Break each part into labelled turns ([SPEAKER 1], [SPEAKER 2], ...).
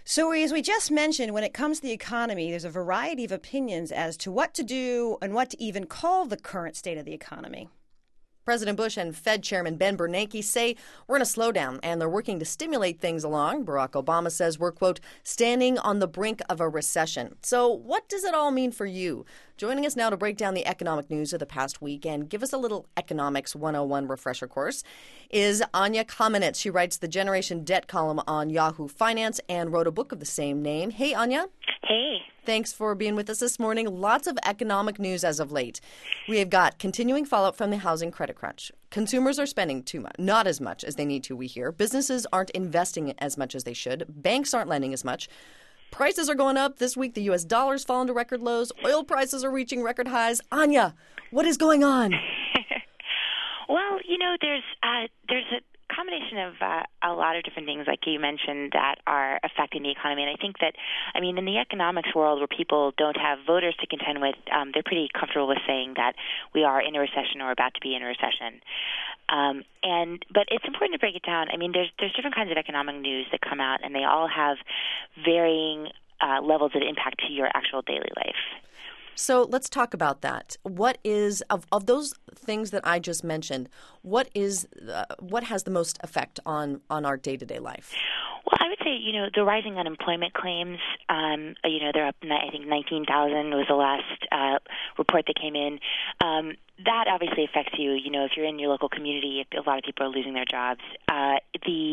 [SPEAKER 1] So, as we just mentioned, when it comes to the economy, there's a variety of opinions as to what to do and what to even call the current state of the economy.
[SPEAKER 2] President Bush and Fed Chairman Ben Bernanke say we're in a slowdown and they're working to stimulate things along. Barack Obama says we're, quote, standing on the brink of a recession. So what does it all mean for you? Joining us now to break down the economic news of the past week and give us a little Economics 101 refresher course is Anya Kamenetz. She writes the Generation Debt column on Yahoo Finance and wrote a book of the same name. Hey, Anya.
[SPEAKER 3] Hey.
[SPEAKER 2] Thanks for being with us this morning. Lots of economic news as of late. We have got continuing fallout from the housing credit crunch. Consumers are spending too much, not as much as they need to, we hear. Businesses aren't investing as much as they should. Banks aren't lending as much. Prices are going up. This week, the U.S. dollar's fallen to record lows. Oil prices are reaching record highs. Anya, what is going on?
[SPEAKER 3] Well, there's a combination of a lot of different things, like you mentioned, that are affecting the economy. And I think that, in the economics world where people don't have voters to contend with, they're pretty comfortable with saying that we are in a recession or about to be in a recession. But it's important to break it down. There's different kinds of economic news that come out, and they all have varying levels of impact to your actual daily life.
[SPEAKER 2] So let's talk about that. What is of those things that I just mentioned? What has the most effect on our day-to-day life?
[SPEAKER 3] Well, I would say the rising unemployment claims. They're up. I think 19,000 was the last report that came in. That obviously affects you. If you're in your local community, a lot of people are losing their jobs. The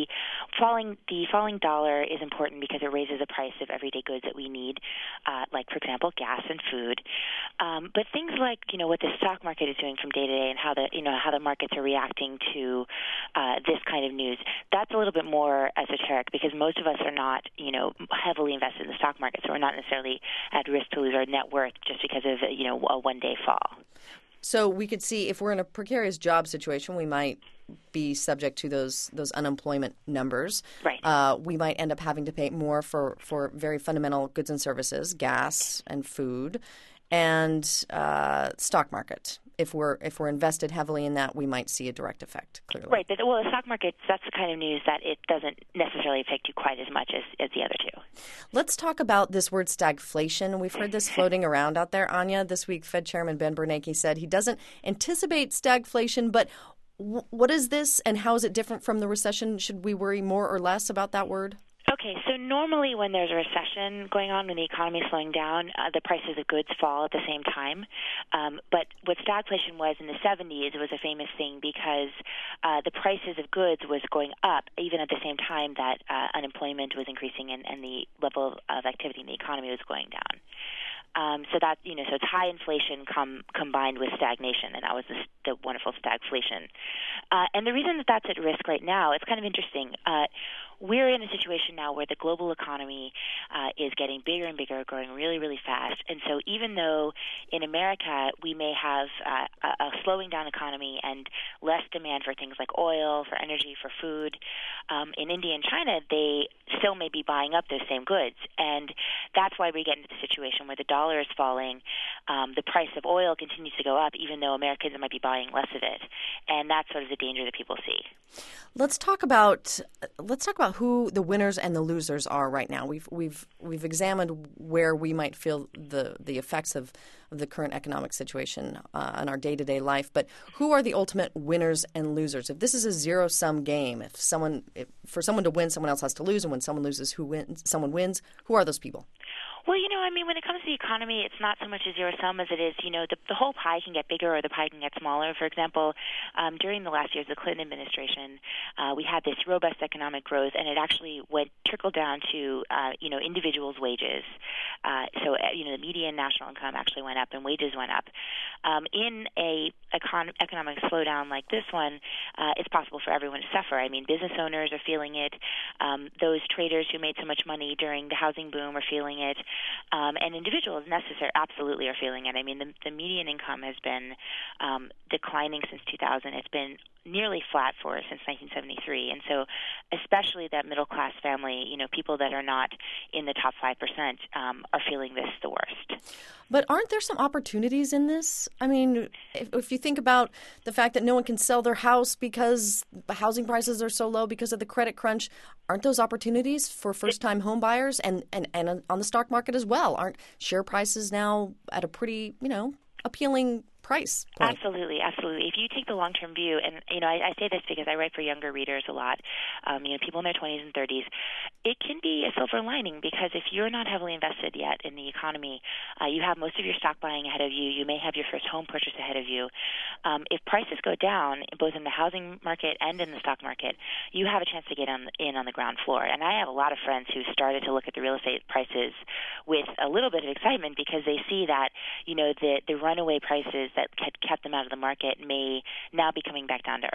[SPEAKER 3] falling dollar is important because it raises the price of everyday goods that we need, like, for example, gas and food. But things like what the stock market is doing from day to day and how the markets are reacting to this kind of news. That's a little bit more esoteric because most of us are not heavily invested in the stock market, so we're not necessarily at risk to lose our net worth just because of a one-day fall.
[SPEAKER 2] So we could see if we're in a precarious job situation, we might be subject to those unemployment numbers.
[SPEAKER 3] Right.
[SPEAKER 2] We might end up having to pay more for very fundamental goods and services, gas and food, and stock market. If we're invested heavily in that, we might see a direct effect, clearly.
[SPEAKER 3] Right. But, the stock market, that's the kind of news that it doesn't necessarily affect you quite as much as the other two.
[SPEAKER 2] Let's talk about this word stagflation. We've heard this floating around out there, Anya. This week, Fed Chairman Ben Bernanke said he doesn't anticipate stagflation, but what is this and how is it different from the recession? Should we worry more or less about that word?
[SPEAKER 3] Okay, so normally when there's a recession going on, when the economy is slowing down, the prices of goods fall at the same time. But what stagflation was in the 70s, it was a famous thing because the prices of goods was going up even at the same time that unemployment was increasing and the level of activity in the economy was going down. So it's high inflation combined with stagnation, and that was the wonderful stagflation. And the reason that that's at risk right now, it's kind of interesting. We're in a situation now where the global economy is getting bigger and bigger, growing really, really fast. And so even though in America we may have a slowing down economy and less demand for things like oil, for energy, for food, in India and China, they still may be buying up those same goods. And that's why we get into the situation where the dollar is falling, the price of oil continues to go up, even though Americans might be buying less of it. And that's sort of the danger that people see.
[SPEAKER 2] Let's talk about who the winners and the losers are right now. We've examined where we might feel the effects of the current economic situation on our day-to-day life, but who are the ultimate winners and losers? If this is a zero-sum game, for someone to win, someone else has to lose, and when someone loses, someone wins, who are those people?
[SPEAKER 3] Well, when it comes to the economy, it's not so much a zero-sum as it is, the whole pie can get bigger or the pie can get smaller. For example, during the last years of the Clinton administration, we had this robust economic growth, and it actually trickled down to, individuals' wages. The median national income actually went up and wages went up. In a economic slowdown like this one, it's possible for everyone to suffer. Business owners are feeling it. Those traders who made so much money during the housing boom are feeling it. And individuals absolutely are feeling it. The median income has been declining since 2000. It's been nearly flat since 1973. And so especially that middle-class family, people that are not in the top 5% are feeling this the worst.
[SPEAKER 2] But aren't there some opportunities in this? I mean, if you think about the fact that no one can sell their house because the housing prices are so low because of the credit crunch, aren't those opportunities for first-time home buyers and on the stock market as well? Aren't share prices now at a pretty, appealing price point?
[SPEAKER 3] Absolutely. If you take the long-term view, and I say this because I write for younger readers a lot, people in their 20s and 30s, it can be a silver lining because if you're not heavily invested yet in the economy, you have most of your stock buying ahead of you. You may have your first home purchase ahead of you. If prices go down, both in the housing market and in the stock market, you have a chance to get in on the ground floor. And I have a lot of friends who started to look at the real estate prices with a little bit of excitement because they see that, the runaway prices that had kept them out of the market may now be coming back down to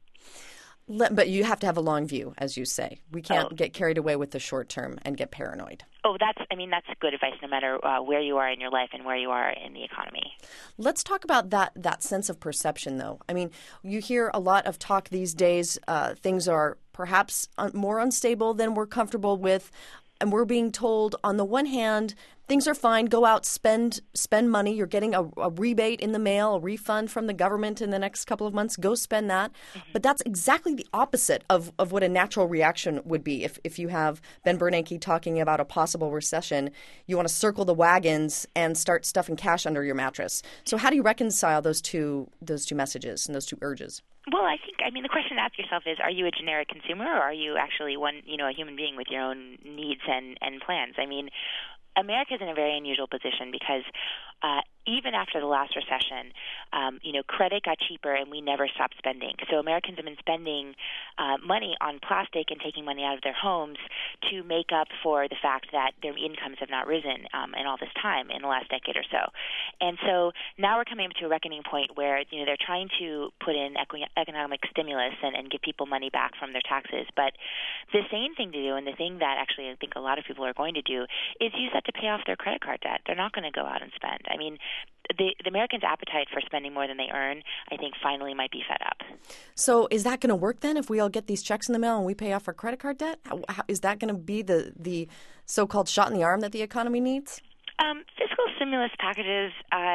[SPEAKER 3] earth.
[SPEAKER 2] But you have to have a long view, as you say. We can't get carried away with the short term and get paranoid.
[SPEAKER 3] That's good advice no matter where you are in your life and where you are in the economy.
[SPEAKER 2] Let's talk about that sense of perception, though. I mean, you hear a lot of talk these days. Things are perhaps more unstable than we're comfortable with. And we're being told, on the one hand, things are fine. Go out, spend money. You're getting a rebate in the mail, a refund from the government in the next couple of months. Go spend that. Mm-hmm. But that's exactly the opposite of what a natural reaction would be. If you have Ben Bernanke talking about a possible recession, you want to circle the wagons and start stuffing cash under your mattress. So how do you reconcile those two messages and those two urges?
[SPEAKER 3] Well, the question to ask yourself is, are you a generic consumer or are you actually a human being with your own needs and plans? America's in a very unusual position because even after the last recession, credit got cheaper and we never stopped spending. So Americans have been spending money on plastic and taking money out of their homes to make up for the fact that their incomes have not risen in all this time in the last decade or so. And so now we're coming up to a reckoning point where, they're trying to put in economic stimulus and give people money back from their taxes. But the sane thing to do, and the thing that actually I think a lot of people are going to do, is use that to pay off their credit card debt. They're not going to go out and spend. The Americans' appetite for spending more than they earn, I think, finally might be fed up.
[SPEAKER 2] So is that going to work then if we all get these checks in the mail and we pay off our credit card debt? Is that going to be the so-called shot in the arm that the economy needs?
[SPEAKER 3] Fiscal stimulus packages,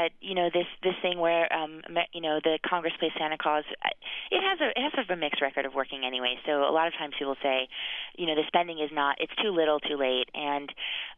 [SPEAKER 3] this thing where, the Congress plays Santa Claus, it has sort of a mixed record of working anyway. So a lot of times people say, the spending it's too little, too late. And,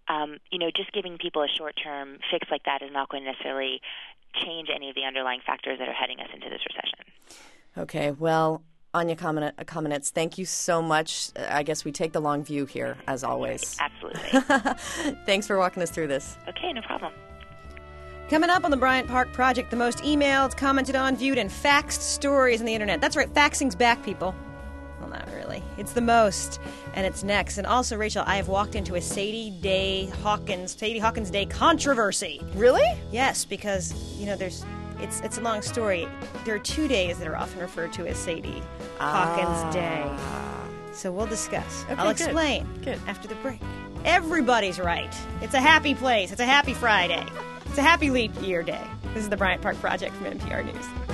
[SPEAKER 3] just giving people a short-term fix like that is not going to necessarily change any of the underlying factors that are heading us into this recession.
[SPEAKER 2] Okay, well, Anya Kamenetz, thank you so much. I guess we take the long view here, as always.
[SPEAKER 3] Absolutely.
[SPEAKER 2] Thanks for walking us through this.
[SPEAKER 3] Okay, no problem.
[SPEAKER 1] Coming up on the Bryant Park Project, the most emailed, commented on, viewed, and faxed stories on the internet. That's right, faxing's back, people. Well, not really. It's the most, and it's next. And also, Rachel, I have walked into a Sadie Hawkins Day controversy.
[SPEAKER 2] Really?
[SPEAKER 1] Yes, because, it's a long story. There are 2 days that are often referred to as Sadie Hawkins Day. So we'll discuss.
[SPEAKER 2] Okay,
[SPEAKER 1] I'll explain
[SPEAKER 2] good.
[SPEAKER 1] After the break. Everybody's right. It's a happy place. It's a happy Friday. It's a happy leap year day. This is the Bryant Park Project from NPR News.